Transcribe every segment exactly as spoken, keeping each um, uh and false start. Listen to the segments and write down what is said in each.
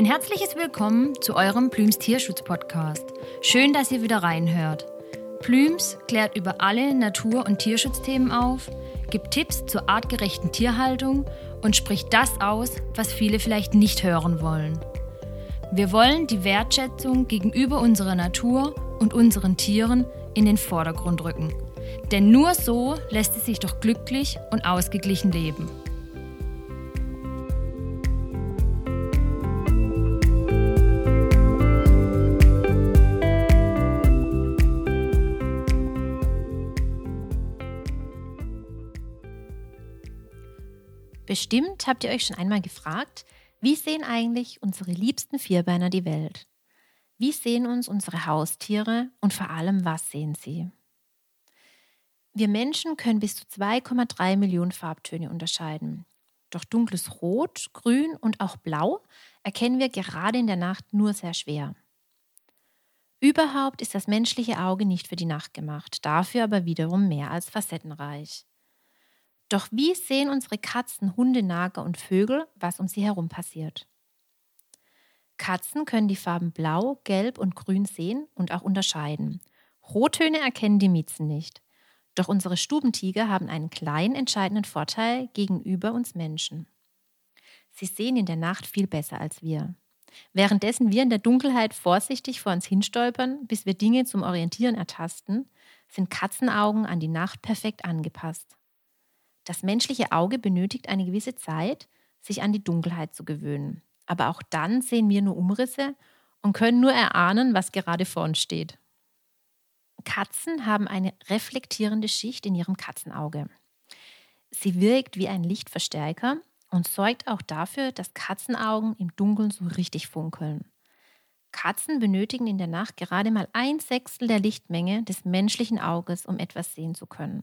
herzliches Willkommen zu eurem Plüms Tierschutz-Podcast. Schön, dass ihr wieder reinhört. Plüms klärt über alle Natur- und Tierschutzthemen auf, gibt Tipps zur artgerechten Tierhaltung und spricht das aus, was viele vielleicht nicht hören wollen. Wir wollen die Wertschätzung gegenüber unserer Natur und unseren Tieren in den Vordergrund rücken. Denn nur so lässt es sich doch glücklich und ausgeglichen leben. Bestimmt habt ihr euch schon einmal gefragt, wie sehen eigentlich unsere liebsten Vierbeiner die Welt? Wie sehen uns unsere Haustiere und vor allem, was sehen sie? Wir Menschen können bis zu zwei Komma drei Millionen Farbtöne unterscheiden. Doch dunkles Rot, Grün und auch Blau erkennen wir gerade in der Nacht nur sehr schwer. Überhaupt ist das menschliche Auge nicht für die Nacht gemacht, dafür aber wiederum mehr als facettenreich. Doch wie sehen unsere Katzen, Hunde, Nager und Vögel, was um sie herum passiert? Katzen können die Farben Blau, Gelb und Grün sehen und auch unterscheiden. Rottöne erkennen die Miezen nicht. Doch unsere Stubentiger haben einen kleinen entscheidenden Vorteil gegenüber uns Menschen. Sie sehen in der Nacht viel besser als wir. Währenddessen wir in der Dunkelheit vorsichtig vor uns hinstolpern, bis wir Dinge zum Orientieren ertasten, sind Katzenaugen an die Nacht perfekt angepasst. Das menschliche Auge benötigt eine gewisse Zeit, sich an die Dunkelheit zu gewöhnen. Aber auch dann sehen wir nur Umrisse und können nur erahnen, was gerade vor uns steht. Katzen haben eine reflektierende Schicht in ihrem Katzenauge. Sie wirkt wie ein Lichtverstärker und sorgt auch dafür, dass Katzenaugen im Dunkeln so richtig funkeln. Katzen benötigen in der Nacht gerade mal ein Sechstel der Lichtmenge des menschlichen Auges, um etwas sehen zu können.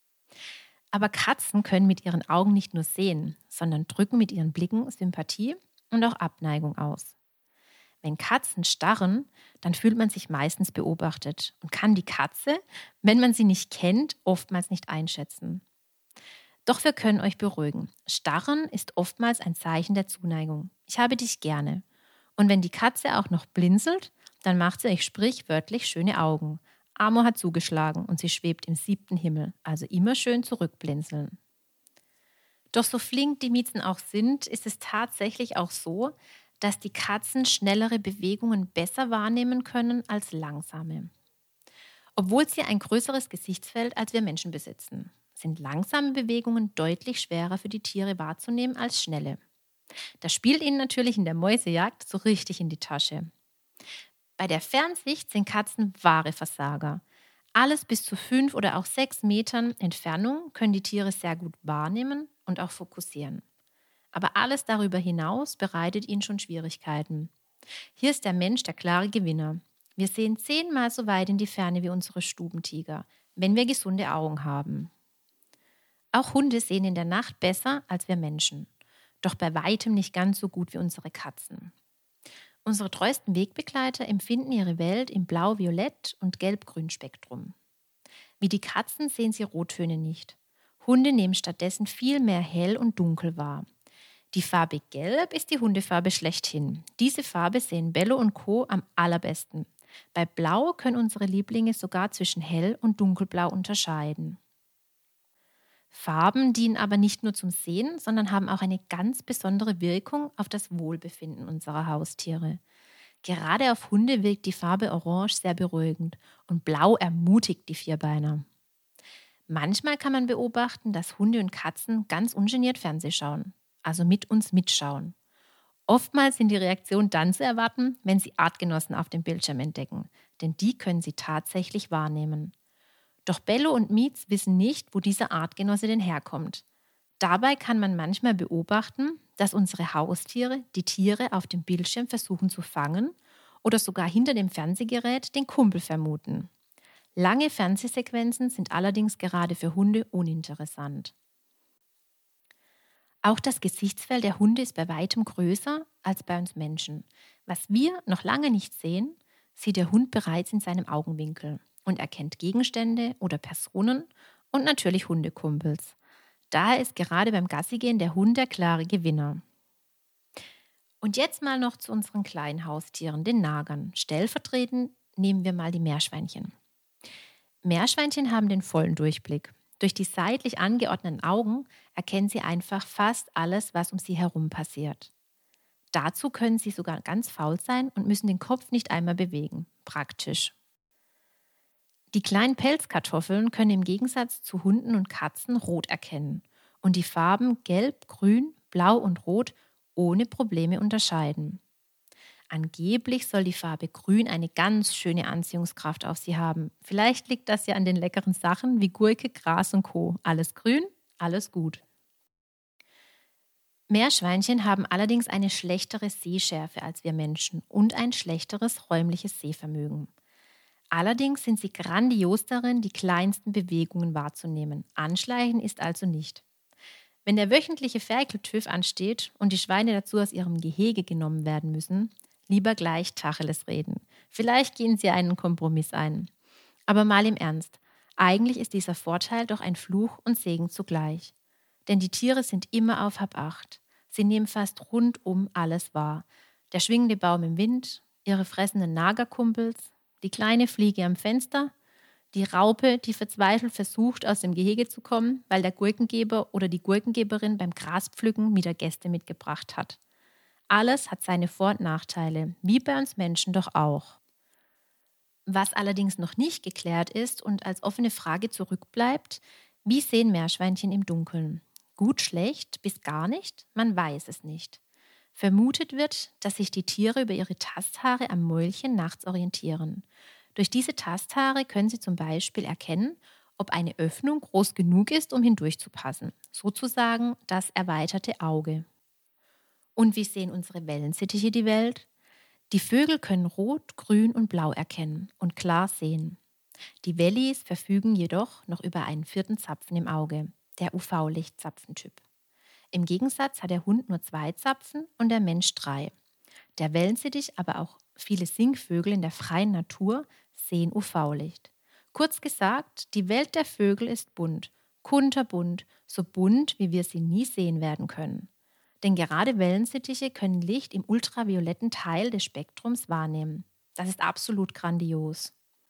Aber Katzen können mit ihren Augen nicht nur sehen, sondern drücken mit ihren Blicken Sympathie und auch Abneigung aus. Wenn Katzen starren, dann fühlt man sich meistens beobachtet und kann die Katze, wenn man sie nicht kennt, oftmals nicht einschätzen. Doch wir können euch beruhigen. Starren ist oftmals ein Zeichen der Zuneigung. Ich habe dich gerne. Und wenn die Katze auch noch blinzelt, dann macht sie euch sprichwörtlich schöne Augen. Amor hat zugeschlagen und sie schwebt im siebten Himmel, also immer schön zurückblinzeln. Doch so flink die Miezen auch sind, ist es tatsächlich auch so, dass die Katzen schnellere Bewegungen besser wahrnehmen können als langsame. Obwohl sie ein größeres Gesichtsfeld als wir Menschen besitzen, sind langsame Bewegungen deutlich schwerer für die Tiere wahrzunehmen als schnelle. Das spielt ihnen natürlich in der Mäusejagd so richtig in die Tasche. Bei der Fernsicht sind Katzen wahre Versager. Alles bis zu fünf oder auch sechs Metern Entfernung können die Tiere sehr gut wahrnehmen und auch fokussieren. Aber alles darüber hinaus bereitet ihnen schon Schwierigkeiten. Hier ist der Mensch der klare Gewinner. Wir sehen zehnmal so weit in die Ferne wie unsere Stubentiger, wenn wir gesunde Augen haben. Auch Hunde sehen in der Nacht besser als wir Menschen, doch bei weitem nicht ganz so gut wie unsere Katzen. Unsere treuesten Wegbegleiter empfinden ihre Welt im Blau-Violett- und Gelb-Grün-Spektrum. Wie die Katzen sehen sie Rottöne nicht. Hunde nehmen stattdessen viel mehr hell und dunkel wahr. Die Farbe Gelb ist die Hundefarbe schlechthin. Diese Farbe sehen Bello und Co. am allerbesten. Bei Blau können unsere Lieblinge sogar zwischen hell und dunkelblau unterscheiden. Farben dienen aber nicht nur zum Sehen, sondern haben auch eine ganz besondere Wirkung auf das Wohlbefinden unserer Haustiere. Gerade auf Hunde wirkt die Farbe Orange sehr beruhigend und Blau ermutigt die Vierbeiner. Manchmal kann man beobachten, dass Hunde und Katzen ganz ungeniert Fernseh schauen, also mit uns mitschauen. Oftmals sind die Reaktionen dann zu erwarten, wenn sie Artgenossen auf dem Bildschirm entdecken, denn die können sie tatsächlich wahrnehmen. Doch Bello und Miez wissen nicht, wo dieser Artgenosse denn herkommt. Dabei kann man manchmal beobachten, dass unsere Haustiere die Tiere auf dem Bildschirm versuchen zu fangen oder sogar hinter dem Fernsehgerät den Kumpel vermuten. Lange Fernsehsequenzen sind allerdings gerade für Hunde uninteressant. Auch das Gesichtsfeld der Hunde ist bei weitem größer als bei uns Menschen. Was wir noch lange nicht sehen, sieht der Hund bereits in seinem Augenwinkel und erkennt Gegenstände oder Personen und natürlich Hundekumpels. Daher ist gerade beim Gassigehen der Hund der klare Gewinner. Und jetzt mal noch zu unseren kleinen Haustieren, den Nagern. Stellvertretend nehmen wir mal die Meerschweinchen. Meerschweinchen haben den vollen Durchblick. Durch die seitlich angeordneten Augen erkennen sie einfach fast alles, was um sie herum passiert. Dazu können sie sogar ganz faul sein und müssen den Kopf nicht einmal bewegen. Praktisch. Die kleinen Pelzkartoffeln können im Gegensatz zu Hunden und Katzen rot erkennen und die Farben gelb, grün, blau und rot ohne Probleme unterscheiden. Angeblich soll die Farbe grün eine ganz schöne Anziehungskraft auf sie haben. Vielleicht liegt das ja an den leckeren Sachen wie Gurke, Gras und Co. Alles grün, alles gut. Meerschweinchen haben allerdings eine schlechtere Sehschärfe als wir Menschen und ein schlechteres räumliches Sehvermögen. Allerdings sind sie grandios darin, die kleinsten Bewegungen wahrzunehmen. Anschleichen ist also nicht. Wenn der wöchentliche Ferkel-TÜV ansteht und die Schweine dazu aus ihrem Gehege genommen werden müssen, lieber gleich Tacheles reden. Vielleicht gehen sie einen Kompromiss ein. Aber mal im Ernst, eigentlich ist dieser Vorteil doch ein Fluch und Segen zugleich. Denn die Tiere sind immer auf Habacht. Sie nehmen fast rundum alles wahr. Der schwingende Baum im Wind, ihre fressenden Nagerkumpels, die kleine Fliege am Fenster, die Raupe, die verzweifelt versucht, aus dem Gehege zu kommen, weil der Gurkengeber oder die Gurkengeberin beim Graspflücken wieder Gäste mitgebracht hat. Alles hat seine Vor- und Nachteile, wie bei uns Menschen doch auch. Was allerdings noch nicht geklärt ist und als offene Frage zurückbleibt, wie sehen Meerschweinchen im Dunkeln? Gut, schlecht, bis gar nicht? Man weiß es nicht. Vermutet wird, dass sich die Tiere über ihre Tasthaare am Mäulchen nachts orientieren. Durch diese Tasthaare können sie zum Beispiel erkennen, ob eine Öffnung groß genug ist, um hindurchzupassen. Sozusagen das erweiterte Auge. Und wie sehen unsere Wellensittiche die Welt? Die Vögel können Rot, Grün und Blau erkennen und klar sehen. Die Wellis verfügen jedoch noch über einen vierten Zapfen im Auge, der U V-Lichtzapfentyp. Im Gegensatz hat der Hund nur zwei Zapfen und der Mensch drei. Der Wellensittich, aber auch viele Singvögel in der freien Natur sehen U V-Licht. Kurz gesagt, die Welt der Vögel ist bunt, kunterbunt, so bunt, wie wir sie nie sehen werden können. Denn gerade Wellensittiche können Licht im ultravioletten Teil des Spektrums wahrnehmen. Das ist absolut grandios.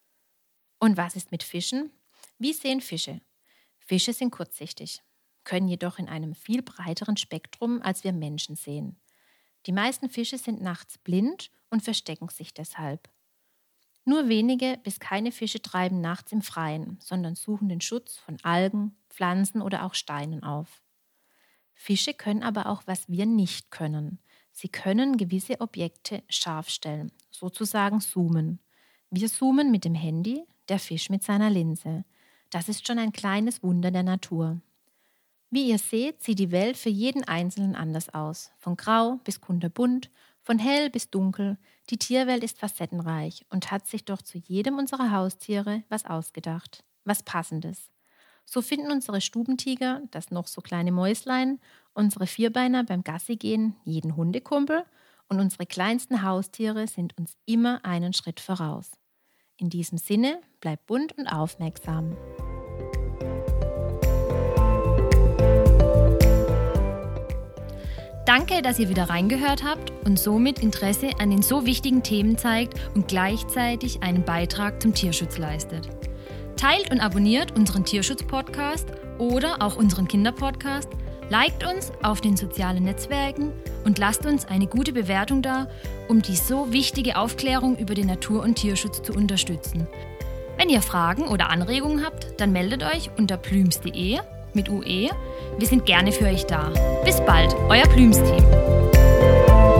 Und was ist mit Fischen? Wie sehen Fische? Fische sind kurzsichtig, können jedoch in einem viel breiteren Spektrum, als wir Menschen sehen. Die meisten Fische sind nachts blind und verstecken sich deshalb. Nur wenige bis keine Fische treiben nachts im Freien, sondern suchen den Schutz von Algen, Pflanzen oder auch Steinen auf. Fische können aber auch, was wir nicht können. Sie können gewisse Objekte scharf stellen, sozusagen zoomen. Wir zoomen mit dem Handy, der Fisch mit seiner Linse. Das ist schon ein kleines Wunder der Natur. Wie ihr seht, sieht die Welt für jeden Einzelnen anders aus. Von grau bis kunterbunt, von hell bis dunkel. Die Tierwelt ist facettenreich und hat sich doch zu jedem unserer Haustiere was ausgedacht, was Passendes. So finden unsere Stubentiger, das noch so kleine Mäuslein, unsere Vierbeiner beim Gassigehen jeden Hundekumpel und unsere kleinsten Haustiere sind uns immer einen Schritt voraus. In diesem Sinne, bleibt bunt und aufmerksam. Danke, dass ihr wieder reingehört habt und somit Interesse an den so wichtigen Themen zeigt und gleichzeitig einen Beitrag zum Tierschutz leistet. Teilt und abonniert unseren Tierschutz-Podcast oder auch unseren Kinder-Podcast, liked uns auf den sozialen Netzwerken und lasst uns eine gute Bewertung da, um die so wichtige Aufklärung über den Natur- und Tierschutz zu unterstützen. Wenn ihr Fragen oder Anregungen habt, dann meldet euch unter plüms punkt de mit U E. Wir sind gerne für euch da. Bis bald, euer Plüms-Team.